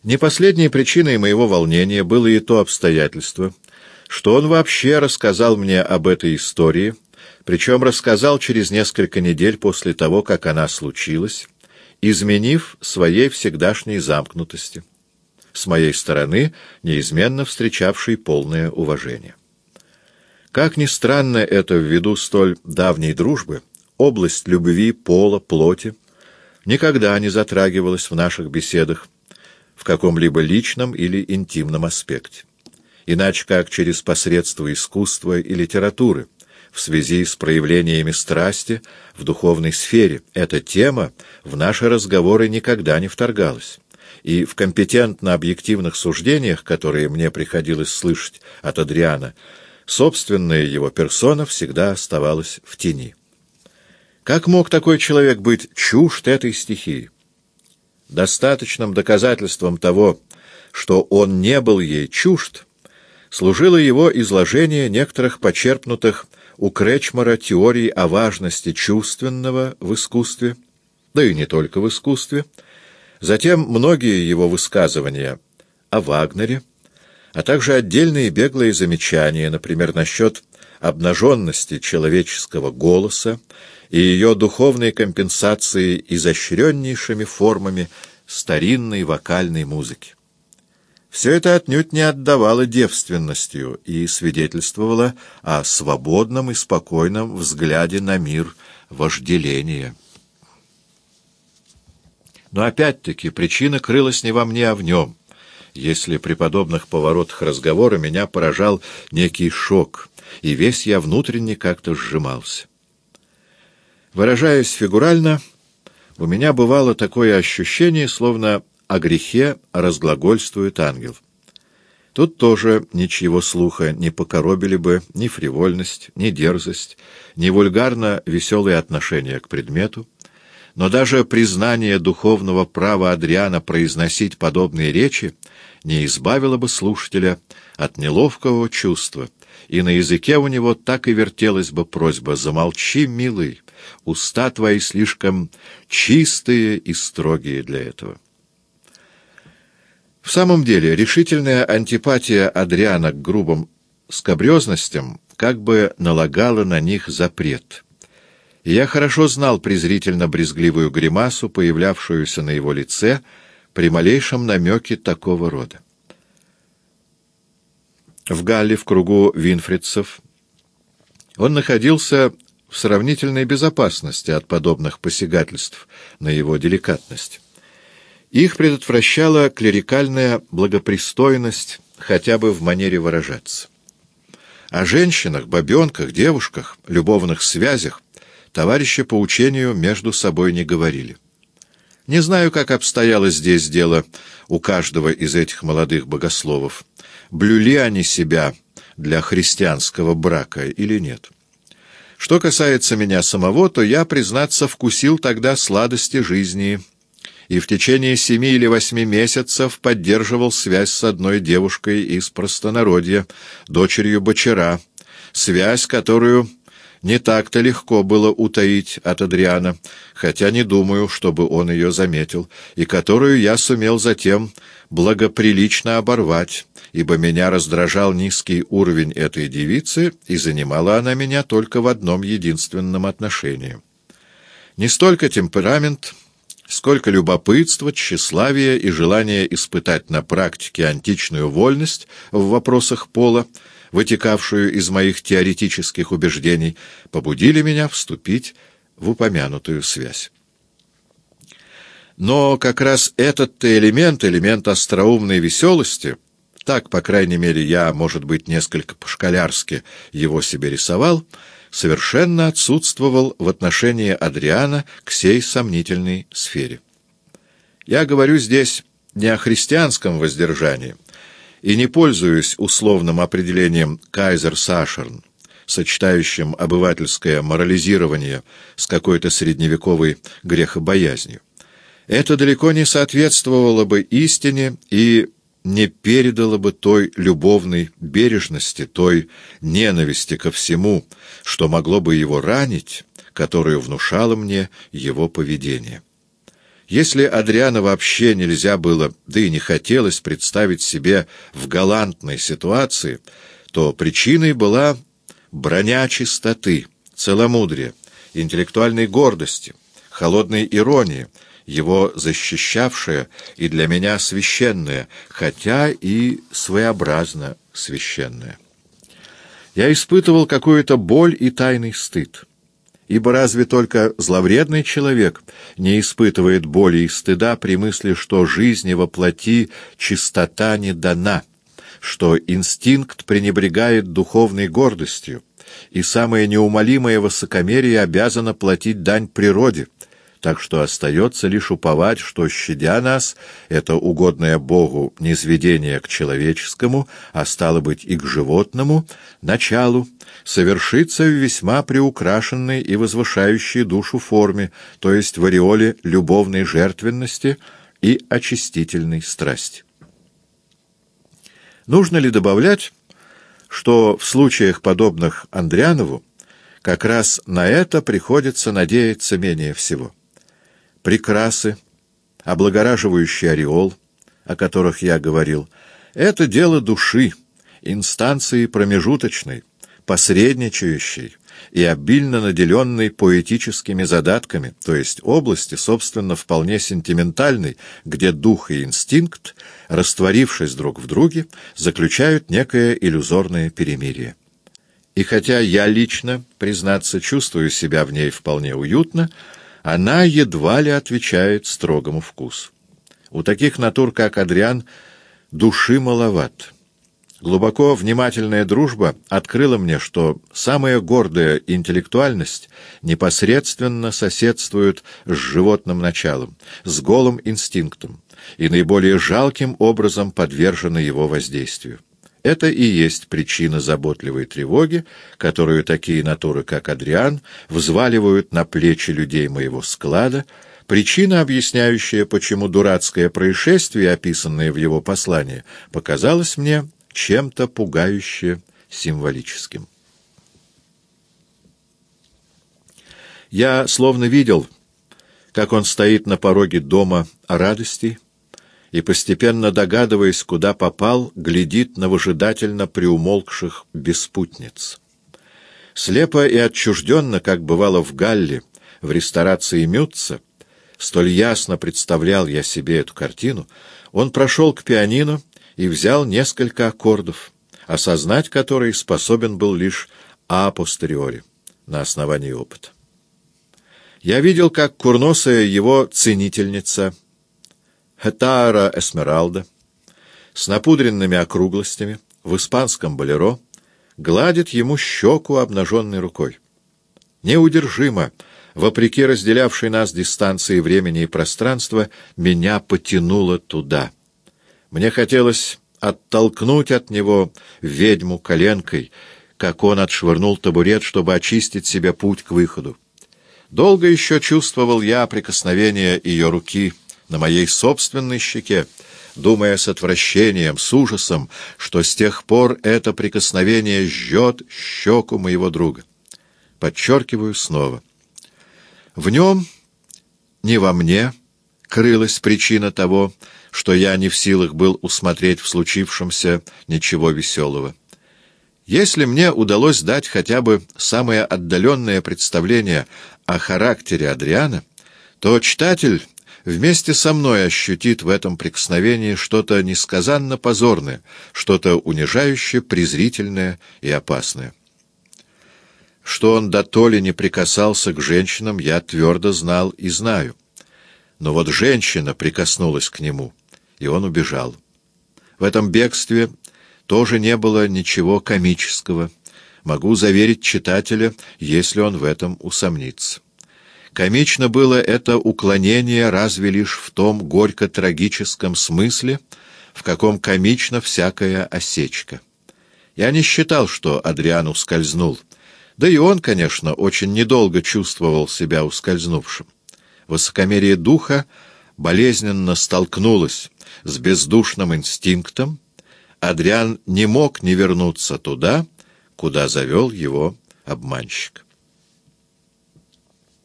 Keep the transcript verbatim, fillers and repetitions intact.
Не последней причиной моего волнения было и то обстоятельство, что он вообще рассказал мне об этой истории, причем рассказал через несколько недель после того, как она случилась, изменив своей всегдашней замкнутости, с моей стороны неизменно встречавшей полное уважение. Как ни странно это ввиду столь давней дружбы, область любви, пола, плоти никогда не затрагивалась в наших беседах в каком-либо личном или интимном аспекте, иначе как через посредство искусства и литературы, в связи с проявлениями страсти в духовной сфере. Эта тема в наши разговоры никогда не вторгалась, и в компетентно-объективных суждениях, которые мне приходилось слышать от Адриана, собственная его персона всегда оставалась в тени. Как мог такой человек быть чужд этой стихии? Достаточным доказательством того, что он не был ей чужд, служило его изложение некоторых почерпнутых у Кречмара теорий о важности чувственного в искусстве, да и не только в искусстве, затем многие его высказывания о Вагнере, а также отдельные беглые замечания, например, насчет обнаженности человеческого голоса и ее духовной компенсации изощреннейшими формами старинной вокальной музыки. Все это отнюдь не отдавало девственностью и свидетельствовало о свободном и спокойном взгляде на мир вожделения. Но опять-таки причина крылась не во мне, а в нем. Если при подобных поворотах разговора меня поражал некий шок, и весь я внутренне как-то сжимался. Выражаясь фигурально, у меня бывало такое ощущение, словно о грехе разглагольствует ангел. Тут тоже ничьего слуха не покоробили бы ни фривольность, ни дерзость, ни вульгарно веселые отношения к предмету, но даже признание духовного права Адриана произносить подобные речи не избавило бы слушателя от неловкого чувства, и на языке у него так и вертелась бы просьба: «Замолчи, милый, уста твои слишком чистые и строгие для этого». В самом деле, решительная антипатия Адриана к грубым скабрёзностям как бы налагала на них запрет. И я хорошо знал презрительно-брезгливую гримасу, появлявшуюся на его лице при малейшем намеке такого рода. В Галле, в кругу винфридцев, он находился в сравнительной безопасности от подобных посягательств на его деликатность. Их предотвращала клерикальная благопристойность хотя бы в манере выражаться. О женщинах, бабенках, девушках, любовных связях товарищи по учению между собой не говорили. Не знаю, как обстояло здесь дело у каждого из этих молодых богословов. Блюли они себя для христианского брака или нет. Что касается меня самого, то я, признаться, вкусил тогда сладости жизни и в течение семи или восьми месяцев поддерживал связь с одной девушкой из простонародья, дочерью бочара, связь, которую не так-то легко было утаить от Адриана, хотя не думаю, чтобы он ее заметил, и которую я сумел затем благоприлично оборвать, ибо меня раздражал низкий уровень этой девицы, и занимала она меня только в одном единственном отношении. Не столько темперамент, сколько любопытство, тщеславие и желание испытать на практике античную вольность в вопросах пола, вытекавшую из моих теоретических убеждений, побудили меня вступить в упомянутую связь. Но как раз этот-то элемент, элемент остроумной веселости, так, по крайней мере, я, может быть, несколько по-школярски его себе рисовал, совершенно отсутствовал в отношении Адриана к сей сомнительной сфере. Я говорю здесь не о христианском воздержании, и не пользуюсь условным определением «кайзер-сашерн», сочетающим обывательское морализирование с какой-то средневековой грехобоязнью. Это далеко не соответствовало бы истине и не передало бы той любовной бережности, той ненависти ко всему, что могло бы его ранить, которую внушало мне его поведение. Если Адриана вообще нельзя было, да и не хотелось представить себе в галантной ситуации, то причиной была броня чистоты, целомудрия, интеллектуальной гордости, холодной иронии, его защищавшая и для меня священная, хотя и своеобразно священная. Я испытывал какую-то боль и тайный стыд. Ибо разве только зловредный человек не испытывает боли и стыда при мысли, что жизни во плоти чистота не дана, что инстинкт пренебрегает духовной гордостью, и самое неумолимое высокомерие обязано платить дань природе, так что остается лишь уповать, что, щадя нас, это угодное Богу низведение к человеческому, а стало быть и к животному, началу, совершится в весьма приукрашенной и возвышающей душу форме, то есть в ореоле любовной жертвенности и очистительной страсти. Нужно ли добавлять, что в случаях, подобных Андрианову, как раз на это приходится надеяться менее всего? Прекрасы, облагораживающий ореол, о которых я говорил, это дело души, инстанции промежуточной, посредничающей и обильно наделенной поэтическими задатками, то есть области, собственно, вполне сентиментальной, где дух и инстинкт, растворившись друг в друге, заключают некое иллюзорное перемирие. И хотя я лично, признаться, чувствую себя в ней вполне уютно, она едва ли отвечает строгому вкусу. У таких натур, как Адриан, души маловат. Глубоко внимательная дружба открыла мне, что самая гордая интеллектуальность непосредственно соседствует с животным началом, с голым инстинктом, и наиболее жалким образом подвержена его воздействию. Это и есть причина заботливой тревоги, которую такие натуры, как Адриан, взваливают на плечи людей моего склада, причина, объясняющая, почему дурацкое происшествие, описанное в его послании, показалось мне чем-то пугающе символическим. Я словно видел, как он стоит на пороге дома радостей, и, постепенно догадываясь, куда попал, глядит на выжидательно приумолкших беспутниц. Слепо и отчужденно, как бывало в Галле, в ресторации Мютца, столь ясно представлял я себе эту картину, он прошел к пианино и взял несколько аккордов, осознать которые способен был лишь апостериори, на основании опыта. Я видел, как курносая его ценительница Хетара Эсмералда с напудренными округлостями в испанском болеро гладит ему щеку обнаженной рукой. Неудержимо, вопреки разделявшей нас дистанции времени и пространства, меня потянуло туда. Мне хотелось оттолкнуть от него ведьму коленкой, как он отшвырнул табурет, чтобы очистить себе путь к выходу. Долго еще чувствовал я прикосновение ее руки на моей собственной щеке, думая с отвращением, с ужасом, что с тех пор это прикосновение жжет щеку моего друга. Подчеркиваю снова. В нем, не во мне, крылась причина того, что я не в силах был усмотреть в случившемся ничего веселого. Если мне удалось дать хотя бы самое отдаленное представление о характере Адриана, то читатель вместе со мной ощутит в этом прикосновении что-то несказанно позорное, что-то унижающее, презрительное и опасное. Что он дотоле не прикасался к женщинам, я твердо знал и знаю. Но вот женщина прикоснулась к нему, и он убежал. В этом бегстве тоже не было ничего комического. Могу заверить читателя, если он в этом усомнится. Комично было это уклонение разве лишь в том горько-трагическом смысле, в каком комична всякая осечка. Я не считал, что Адриан ускользнул. Да и он, конечно, очень недолго чувствовал себя ускользнувшим. Высокомерие духа болезненно столкнулось с бездушным инстинктом. Адриан не мог не вернуться туда, куда завел его обманщик.